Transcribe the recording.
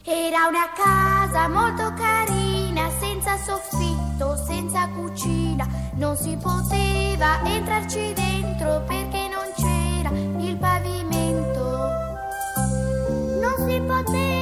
Era una casa molto carina, senza soffitto, senza cucina. Non si poteva entrarci dentro perché non c'era il pavimento. Non si poteva